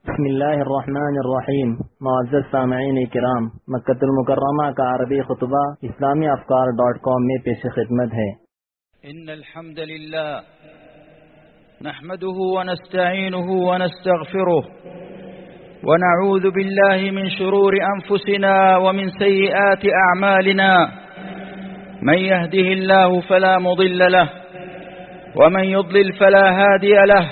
بسم الله الرحمن الرحیم. معزز سامعین کرام، مکۃ المکرمہ کا عربی خطبہ اسلامی افکار.com میں پیش خدمت ہے. ان الحمد لله نحمده ونستعينه ونستغفره ونعوذ بالله من شرور انفسنا ومن سيئات اعمالنا. من يهده الله فلا مضل له ومن يضلل فلا هادي له،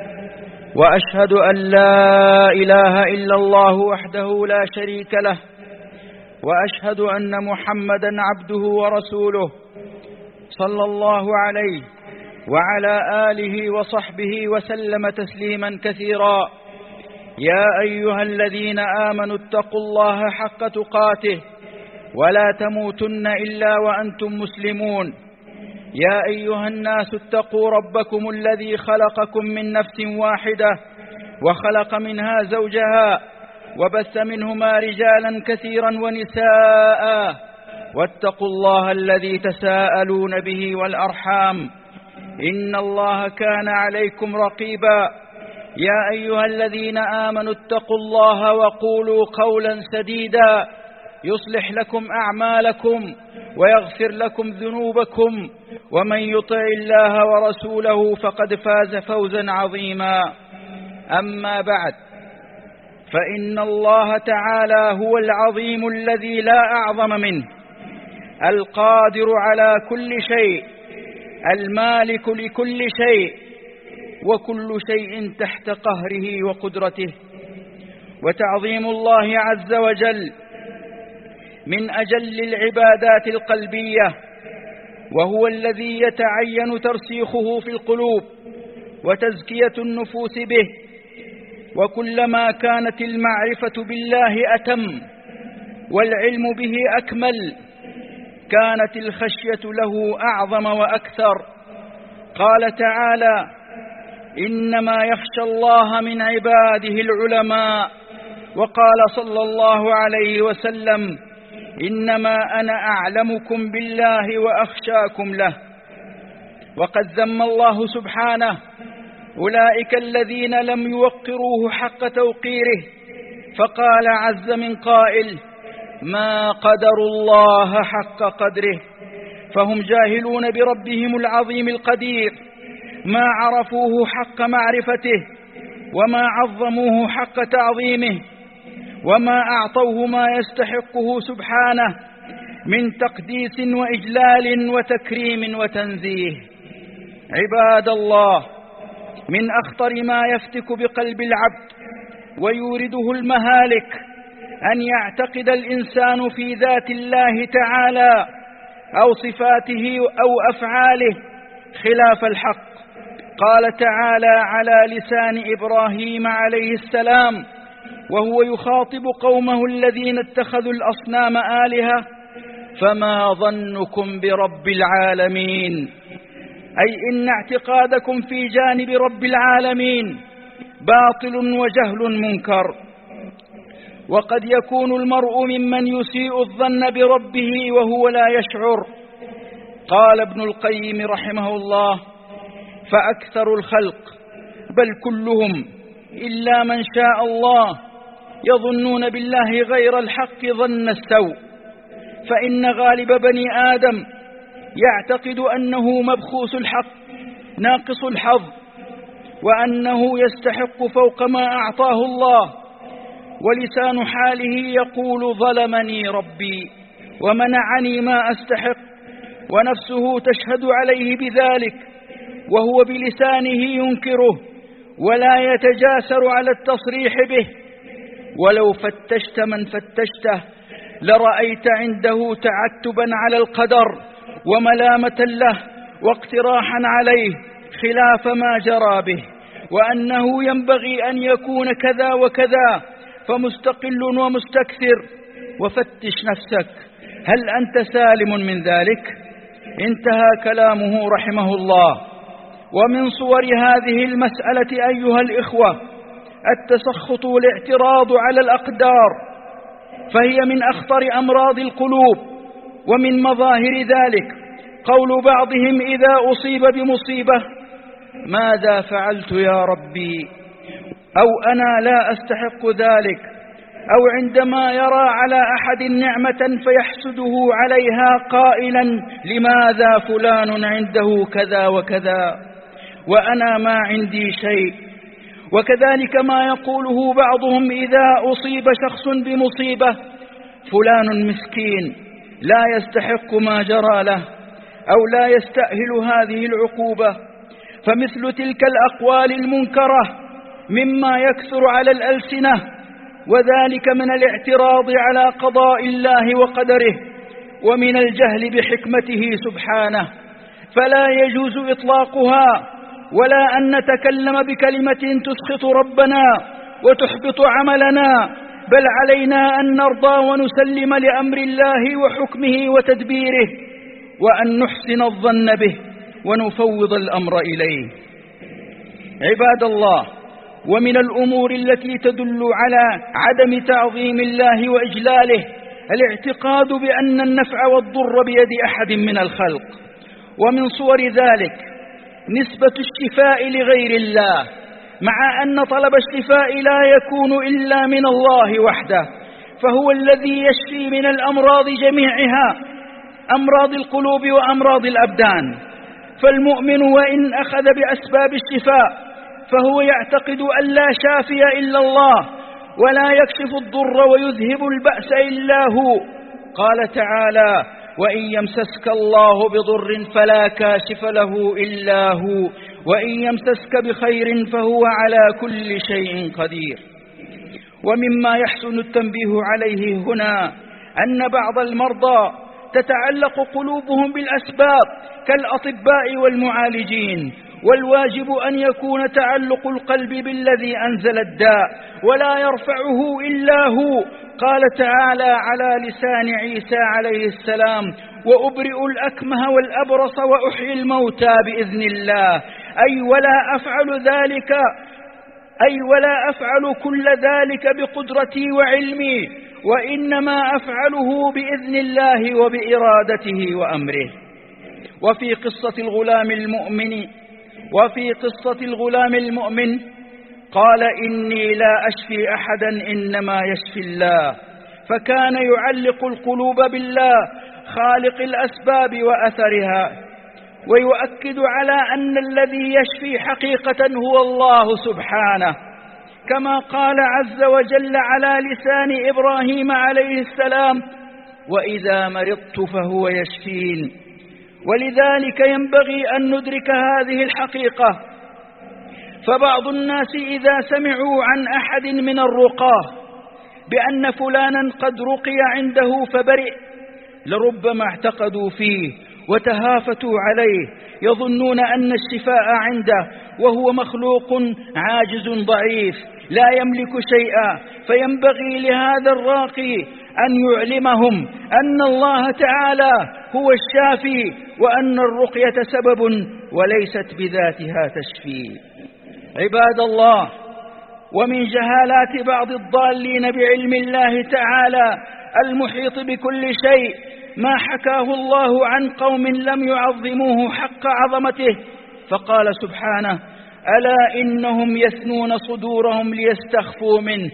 وأشهد أن لا إله إلا الله وحده لا شريك له، وأشهد أن محمدا عبده ورسوله صلى الله عليه وعلى آله وصحبه وسلم تسليما كثيرا. يا أيها الذين آمنوا اتقوا الله حق تقاته ولا تموتن إلا وأنتم مسلمون. يا أيها الناس اتقوا ربكم الذي خلقكم من نفس واحدة وخلق منها زوجها وبث منهما رجالا كثيرا ونساء، واتقوا الله الذي تساءلون به والأرحام إن الله كان عليكم رقيبا. يا أيها الذين آمنوا اتقوا الله وقولوا قولا سديدا يصلح لكم أعمالكم ويغفر لكم ذنوبكم، ومن يطع الله ورسوله فقد فاز فوزا عظيما. أما بعد، فإن الله تعالى هو العظيم الذي لا أعظم منه، القادر على كل شيء، المالك لكل شيء، وكل شيء تحت قهره وقدرته. وتعظيم الله عز وجل من أجل العبادات القلبية، وهو الذي يتعين ترسيخه في القلوب وتزكية النفوس به. وكلما كانت المعرفة بالله أتم والعلم به أكمل كانت الخشية له أعظم وأكثر. قال تعالى: إنما يخشى الله من عباده العلماء. وقال صلى الله عليه وسلم: إنما أنا أعلمكم بالله وأخشاكم له. وقد ذم الله سبحانه أولئك الذين لم يوقروه حق توقيره، فقال عز من قائل: ما قدروا الله حق قدره. فهم جاهلون بربهم العظيم القدير، ما عرفوه حق معرفته وما عظموه حق تعظيمه وما أعطوه ما يستحقه سبحانه من تقديس وإجلال وتكريم وتنزيه. عباد الله، من أخطر ما يفتك بقلب العبد ويورده المهالك أن يعتقد الإنسان في ذات الله تعالى أو صفاته أو أفعاله خلاف الحق. قال تعالى على لسان إبراهيم عليه السلام وهو يخاطب قومه الذين اتخذوا الأصنام آلهة: فما ظنكم برب العالمين؟ أي إن اعتقادكم في جانب رب العالمين باطل وجهل منكر. وقد يكون المرء ممن يسيء الظن بربه وهو لا يشعر. قال ابن القيم رحمه الله: فأكثر الخلق بل كلهم إلا من شاء الله يظنون بالله غير الحق ظن السوء. فإن غالب بني آدم يعتقد أنه مبخوس الحق ناقص الحظ، وأنه يستحق فوق ما أعطاه الله، ولسان حاله يقول: ظلمني ربي ومنعني ما أستحق، ونفسه تشهد عليه بذلك وهو بلسانه ينكره ولا يتجاسر على التصريح به. ولو فتشت من فتشته لرأيت عنده تعتبا على القدر وملامة له واقتراحا عليه خلاف ما جرى به، وأنه ينبغي أن يكون كذا وكذا، فمستقل ومستكثر. وفتش نفسك، هل أنت سالم من ذلك؟ انتهى كلامه رحمه الله. ومن صور هذه المسألة أيها الإخوة التسخط والاعتراض على الأقدار، فهي من أخطر أمراض القلوب. ومن مظاهر ذلك قول بعضهم إذا أصيب بمصيبة: ماذا فعلت يا ربي؟ أو أنا لا أستحق ذلك، أو عندما يرى على أحد نعمة فيحسده عليها قائلا لماذا فلان عنده كذا وكذا وأنا ما عندي شيء. وكذلك ما يقوله بعضهم إذا أصيب شخص بمصيبة: فلان مسكين لا يستحق ما جرى له، أو لا يستأهل هذه العقوبة. فمثل تلك الأقوال المنكرة مما يكثر على الألسنة، وذلك من الاعتراض على قضاء الله وقدره ومن الجهل بحكمته سبحانه، فلا يجوز إطلاقها ولا أن نتكلم بكلمة تسخط ربنا وتحبط عملنا، بل علينا أن نرضى ونسلم لأمر الله وحكمه وتدبيره، وأن نحسن الظن به ونفوض الأمر إليه. عباد الله، ومن الأمور التي تدل على عدم تعظيم الله وإجلاله الاعتقاد بأن النفع والضر بيد أحد من الخلق، ومن صور ذلك نسبة الشفاء لغير الله، مع أن طلب الشفاء لا يكون إلا من الله وحده، فهو الذي يشفي من الأمراض جميعها، أمراض القلوب وأمراض الأبدان. فالمؤمن وإن أخذ بأسباب الشفاء فهو يعتقد أن لا شافي إلا الله، ولا يكشف الضر ويذهب البأس إلا هو. قال تعالى: وإن يمسسك الله بضر فلا كاشف له إلا هو، وإن يمسسك بخير فهو على كل شيء قدير. ومما يحسن التنبيه عليه هنا أن بعض المرضى تتعلق قلوبهم بالأسباب كالأطباء والمعالجين، والواجب أن يكون تعلق القلب بالذي أنزل الداء ولا يرفعه إلا هو. قال تعالى على لسان عيسى عليه السلام: وأبرئ الأكمه والأبرص وأحيي الموتى بإذن الله، أي ولا أفعل كل ذلك بقدرتي وعلمي، وإنما أفعله بإذن الله وبإرادته وأمره. وفي قصة الغلام المؤمن قال: إني لا أشفي أحدا إنما يشفي الله، فكان يعلق القلوب بالله خالق الأسباب وأثرها، ويؤكد على أن الذي يشفي حقيقة هو الله سبحانه، كما قال عز وجل على لسان إبراهيم عليه السلام: وإذا مرضت فهو يشفين. ولذلك ينبغي أن ندرك هذه الحقيقة، فبعض الناس إذا سمعوا عن أحد من الرقاة بأن فلانا قد رقي عنده فبرئ لربما اعتقدوا فيه وتهافتوا عليه، يظنون أن الشفاء عنده وهو مخلوق عاجز ضعيف لا يملك شيئا. فينبغي لهذا الراقي أن يعلمهم أن الله تعالى هو الشافي، وأن الرقية سبب وليست بذاتها تشفي. عباد الله، ومن جهالات بعض الضالين بعلم الله تعالى المحيط بكل شيء ما حكاه الله عن قوم لم يعظموه حق عظمته، فقال سبحانه: ألا إنهم يثنون صدورهم ليستخفوا منه،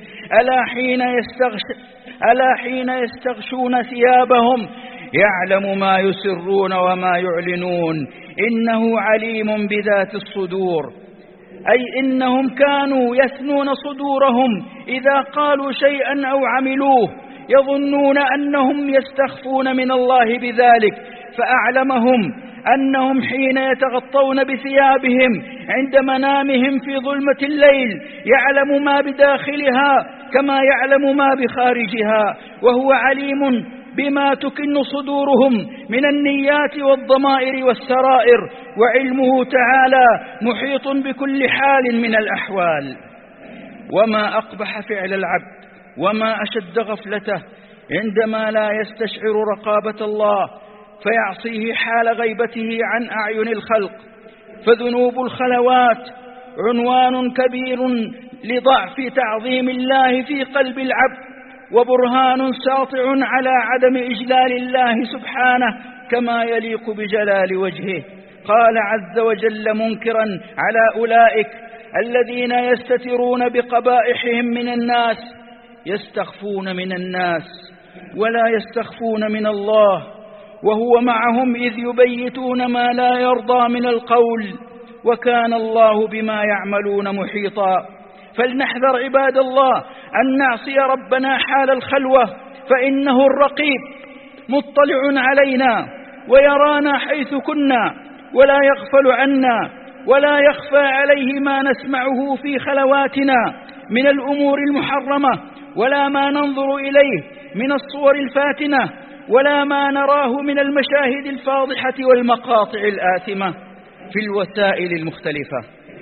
ألا حين يستغشون ثيابهم يعلم ما يسرون وما يعلنون إنه عليم بذات الصدور. أي إنهم كانوا يثنون صدورهم إذا قالوا شيئا أو عملوه، يظنون أنهم يستخفون من الله بذلك، فأعلمهم أنهم حين يتغطون بثيابهم عند منامهم في ظلمة الليل يعلم ما بداخلها كما يعلم ما بخارجها، وهو عليم بما تكن صدورهم من النيات والضمائر والسرائر، وعلمه تعالى محيط بكل حال من الأحوال. وما أقبح فعل العبد وما أشد غفلته عندما لا يستشعر رقابة الله فيعصيه حال غيبته عن أعين الخلق. فذنوب الخلوات عنوان كبير لضعف تعظيم الله في قلب العبد، وبرهان ساطع على عدم إجلال الله سبحانه كما يليق بجلال وجهه. قال عز وجل منكرا على أولئك: الذين يستترون بقبائحهم من الناس يستخفون من الناس ولا يستخفون من الله، وهو معهم إذ يبيتون ما لا يرضى من القول، وكان الله بما يعملون محيطا. فلنحذر عباد الله أن نعصي ربنا حال الخلوة، فإنه الرقيب مطلع علينا ويرانا حيث كنا ولا يغفل عنا، ولا يخفى عليه ما نسمعه في خلواتنا من الأمور المحرمة، ولا ما ننظر إليه من الصور الفاتنة، ولا ما نراه من المشاهد الفاضحة والمقاطع الآثمة في الوسائل المختلفة.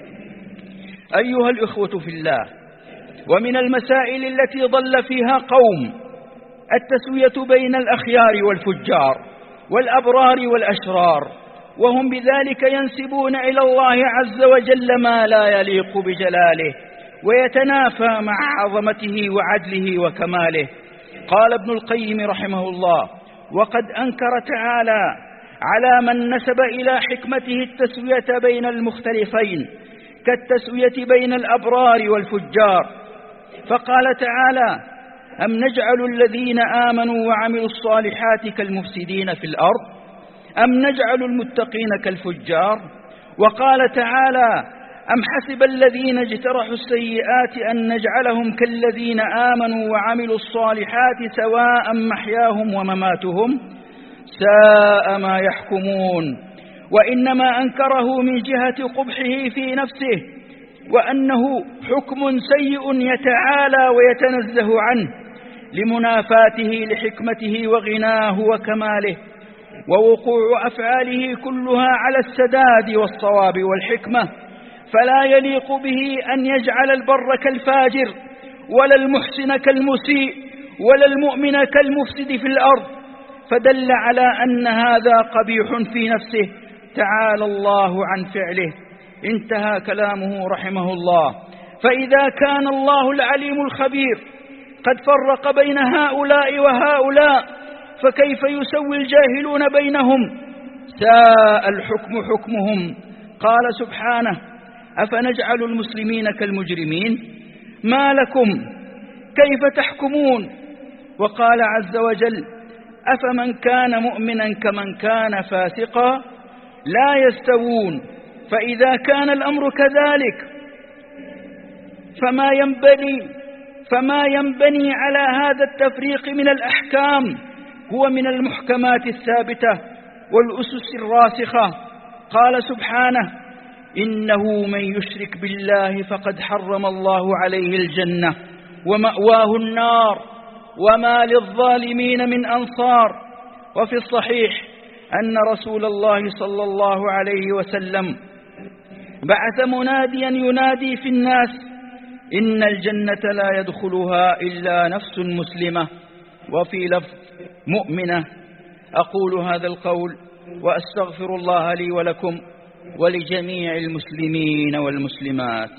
أيها الإخوة في الله، ومن المسائل التي ضل فيها قوم التسوية بين الأخيار والفجار والأبرار والأشرار، وهم بذلك ينسبون إلى الله عز وجل ما لا يليق بجلاله ويتنافى مع عظمته وعدله وكماله. قال ابن القيم رحمه الله: وقد أنكر تعالى على من نسب إلى حكمته التسوية بين المختلفين كالتسوية بين الأبرار والفجار، فقال تعالى: أم نجعل الذين آمنوا وعملوا الصالحات كالمفسدين في الأرض أم نجعل المتقين كالفجار. وقال تعالى: أم حسب الذين اجترحوا السيئات أن نجعلهم كالذين آمنوا وعملوا الصالحات سواء محياهم ومماتهم ساء ما يحكمون. وإنما أنكره من جهة قبحه في نفسه، وأنه حكم سيء يتعالى ويتنزه عنه لمنافاته لحكمته وغناه وكماله، ووقوع أفعاله كلها على السداد والصواب والحكمة، فلا يليق به أن يجعل البر كالفاجر ولا المحسن كالمسيء ولا المؤمن كالمفسد في الأرض، فدل على أن هذا قبيح في نفسه تعالى الله عن فعله. انتهى كلامه رحمه الله. فإذا كان الله العليم الخبير قد فرق بين هؤلاء وهؤلاء، فكيف يسوي الجاهلون بينهم؟ ساء الحكم حكمهم. قال سبحانه: أفنجعل المسلمين كالمجرمين ما لكم كيف تحكمون. وقال عز وجل: أفمن كان مؤمنا كمن كان فاسقا لا يستوون. فإذا كان الأمر كذلك فما ينبني على هذا التفريق من الأحكام هو من المحكمات الثابتة والأسس الراسخة. قال سبحانه: إنه من يشرك بالله فقد حرم الله عليه الجنة ومأواه النار وما للظالمين من أنصار. وفي الصحيح أن رسول الله صلى الله عليه وسلم بعث مناديا ينادي في الناس: إن الجنة لا يدخلها إلا نفس مسلمة، وفي لفظ مؤمنة. أقول هذا القول وأستغفر الله لي ولكم ولجميع المسلمين والمسلمات.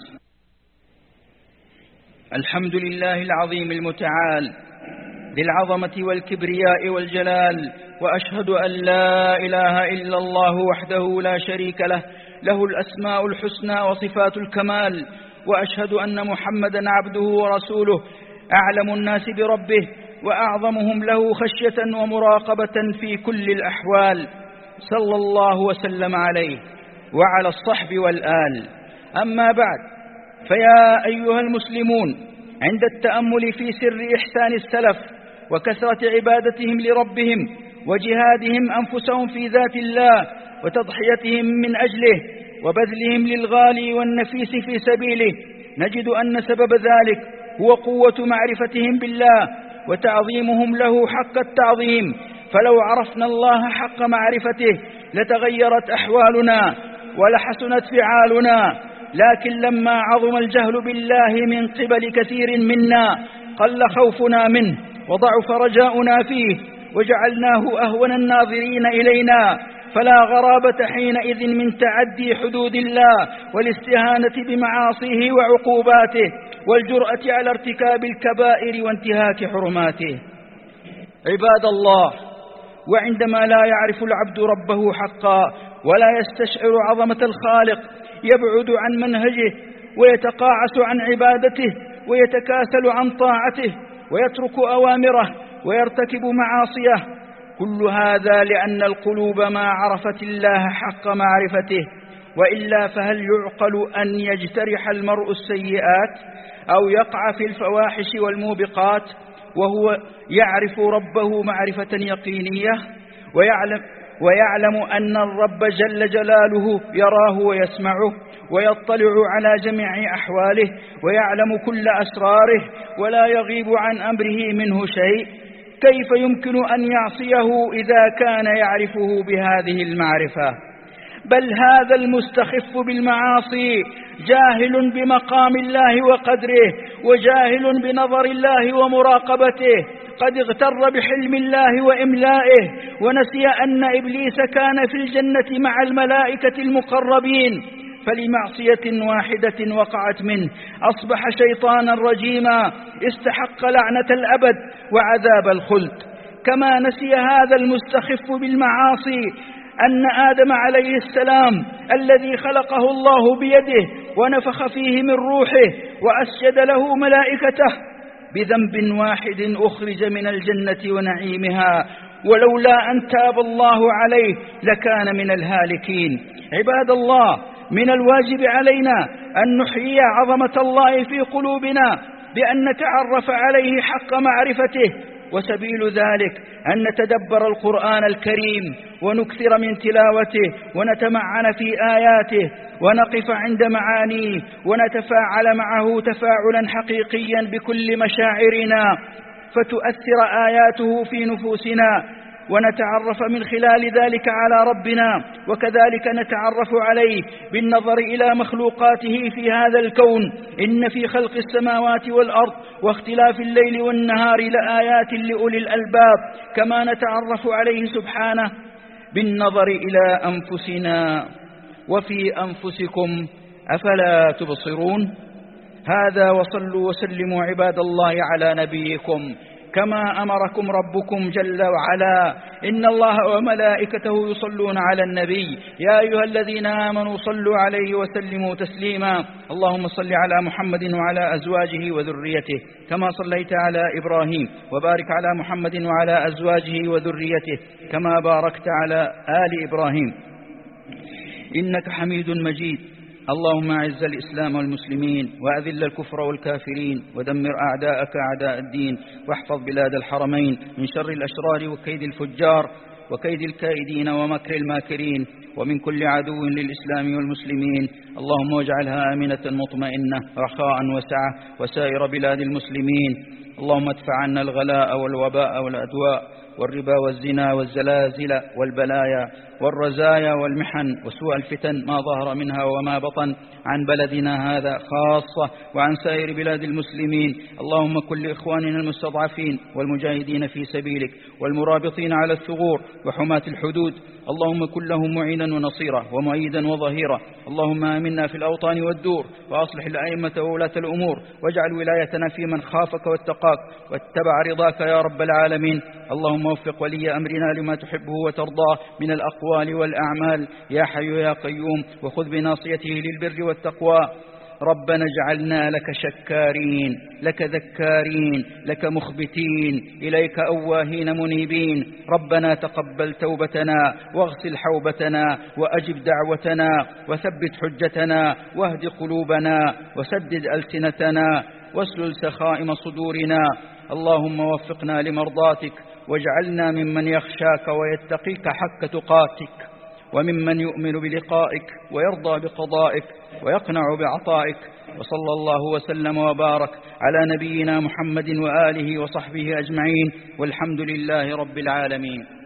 الحمد لله العظيم المتعال ذي العظمة والكبرياء والجلال، وأشهد أن لا إله إلا الله وحده لا شريك له، له الأسماء الحسنى وصفات الكمال، وأشهد أن محمدا عبده ورسوله أعلم الناس بربه وأعظمهم له خشية ومراقبة في كل الأحوال، صلى الله وسلم عليه وعلى الصحب والآل. أما بعد، فيا أيها المسلمون، عند التأمل في سر إحسان السلف وكثرة عبادتهم لربهم وجهادهم أنفسهم في ذات الله وتضحيتهم من أجله وبذلهم للغالي والنفيس في سبيله، نجد أن سبب ذلك هو قوة معرفتهم بالله وتعظيمهم له حق التعظيم. فلو عرفنا الله حق معرفته لتغيرت أحوالنا ولحسنت فعالنا، لكن لما عظم الجهل بالله من قبل كثير منا قل خوفنا منه وضعف رجاؤنا فيه وجعلناه أهون الناظرين إلينا، فلا غرابة حينئذ من تعدي حدود الله والاستهانة بمعاصيه وعقوباته والجرأة على ارتكاب الكبائر وانتهاك حرماته. عباد الله، وعندما لا يعرف العبد ربه حقا ولا يستشعر عظمة الخالق يبعد عن منهجه ويتقاعس عن عبادته ويتكاسل عن طاعته ويترك أوامره ويرتكب معاصيه، كل هذا لأن القلوب ما عرفت الله حق معرفته، وإلا فهل يعقل أن يجترح المرء السيئات أو يقع في الفواحش والموبقات وهو يعرف ربه معرفة يقينية ويعلم أن الرب جل جلاله يراه ويسمعه ويطلع على جميع أحواله ويعلم كل أسراره ولا يغيب عن أمره منه شيء؟ كيف يمكن أن يعصيه إذا كان يعرفه بهذه المعرفة؟ بل هذا المستخف بالمعاصي جاهل بمقام الله وقدره، وجاهل بنظر الله ومراقبته، قد اغتر بحلم الله وإملائه، ونسي أن إبليس كان في الجنة مع الملائكة المقربين، فلمعصية واحدة وقعت منه أصبح شيطانا رجيما استحق لعنة الأبد وعذاب الخلد. كما نسي هذا المستخف بالمعاصي أن آدم عليه السلام الذي خلقه الله بيده ونفخ فيه من روحه وأسجد له ملائكته بذنب واحد أخرج من الجنة ونعيمها، ولولا أن تاب الله عليه لكان من الهالكين. عباد الله، من الواجب علينا أن نحيي عظمة الله في قلوبنا بأن نتعرف عليه حق معرفته، وسبيل ذلك أن نتدبر القرآن الكريم ونكثر من تلاوته ونتمعن في آياته ونقف عند معانيه ونتفاعل معه تفاعلا حقيقيا بكل مشاعرنا فتؤثر آياته في نفوسنا، ونتعرف من خلال ذلك على ربنا، وكذلك نتعرف عليه بالنظر إلى مخلوقاته في هذا الكون. إن في خلق السماوات والأرض واختلاف الليل والنهار لآيات لأولي الألباب. كما نتعرف عليه سبحانه بالنظر إلى أنفسنا وفي أنفسكم أفلا تبصرون. هذا، وصلوا وسلموا عباد الله على نبيكم كما أمركم ربكم جل وعلا. إن الله وملائكته يصلون على النبي يا أيها الذين آمنوا صلوا عليه وسلموا تسليما. اللهم صل على محمد وعلى أزواجه وذريته كما صليت على إبراهيم، وبارك على محمد وعلى أزواجه وذريته كما باركت على آل إبراهيم إنك حميد مجيد. اللهم أعز الإسلام والمسلمين وأذل الكفر والكافرين ودمر أعداءك أعداء الدين، واحفظ بلاد الحرمين من شر الأشرار وكيد الفجار وكيد الكائدين ومكر الماكرين ومن كل عدو للإسلام والمسلمين. اللهم واجعلها آمنة مطمئنة رخاء وسعة وسائر بلاد المسلمين. اللهم ادفع عنا الغلاء والوباء والأدواء والربا والزنا والزلازل والبلايا والرزايا والمحن وسوء الفتن ما ظهر منها وما بطن عن بلدنا هذا خاصة وعن سائر بلاد المسلمين. اللهم كن لإخواننا المستضعفين والمجاهدين في سبيلك والمرابطين على الثغور وحماة الحدود، اللهم كن لهم معينا ونصيرا ومؤيدا وظهيرا. اللهم آمنا في الأوطان والدور، وأصلح الأئمة وولاة الأمور، واجعل ولايتنا في من خافك واتقاك واتبع رضاك يا رب العالمين. اللهم وفق ولي أمرنا لما تحبه وترضاه من الأقوال والأعمال يا حي يا قيوم، وخذ بناصيته للبر والتقوى. ربنا اجعلنا لك شكارين، لك ذكارين، لك مخبتين، إليك أواهين منيبين. ربنا تقبل توبتنا واغسل حوبتنا وأجب دعوتنا وثبت حجتنا واهد قلوبنا وسدد ألسنتنا واسلل سخائم صدورنا. اللهم وفقنا لمرضاتك، واجعلنا ممن يخشاك ويتقيك حق تقاتك، وممن يؤمن بلقائك ويرضى بقضائك ويقنع بعطائك. وصلى الله وسلم وبارك على نبينا محمد وآله وصحبه أجمعين، والحمد لله رب العالمين.